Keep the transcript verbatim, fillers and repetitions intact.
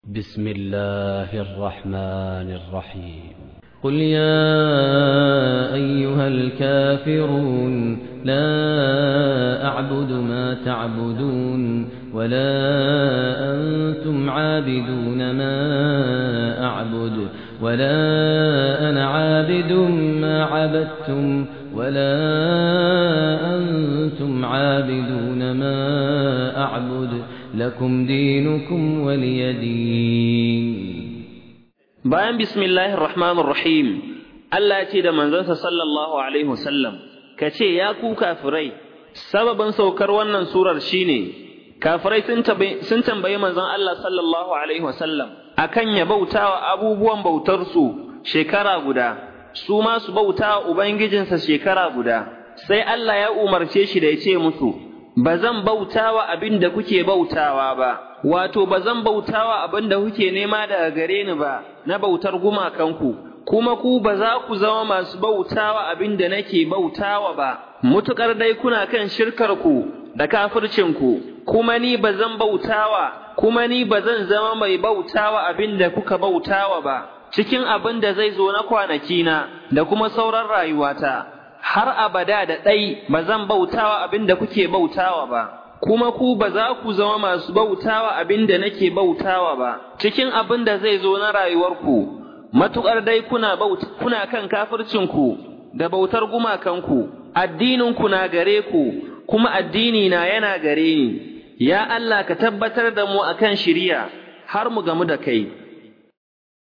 بسم الله الرحمن الرحيم قل يا أيها الكافرون لا أعبد ما تعبدون ولا أنتم عابدون ما أعبد ولا أنا عابد ما عبدتم ولا أنتم عابدون ما أعبد لكم دينكم ولي دين. bayan bismillahir rahmanir rahim Allah ya ce da manzansa sallallahu alaihi wasallam kace ya ku kafirai sababin saukar wannan surar shine kafirai sun tambaye sun tambaye manzon Allah sallallahu alaihi wasallam akan ya bautawa abubuwan bautar su shekara guda su ma su bautawa ubangijinsa shekara guda sai Allah ya umarce shi da ya ce musu bazan bautawa abinda kuke bautawa ba wato bazan bautawa abinda kuke nema daga gare ni ba na bautar gumakanku kuma ku ba za ku zama masu bautawa abinda nake bautawa ba mutukar dai kuna kan shirkarku da kafircinku kuma ni bazan bautawa kuma ni bazan zama mai bautawa abinda kuka bautawa ba cikin abinda zai zo na kwanaki na da kuma sauran rayuwata har abada da dai bazan bautawa abinda kuke bautawa ba kuma ku ba za ku zama masu bautawa abinda nake bautawa ba cikin abinda zai zo na rayuwarku matukar dai kuna bauta kuna kan kafircinku da bautar gumakanku addininku na gare ku kuma addini na yana gare ni ya Allah ka tabbatar da mu akan shiriya har mu gamu da kai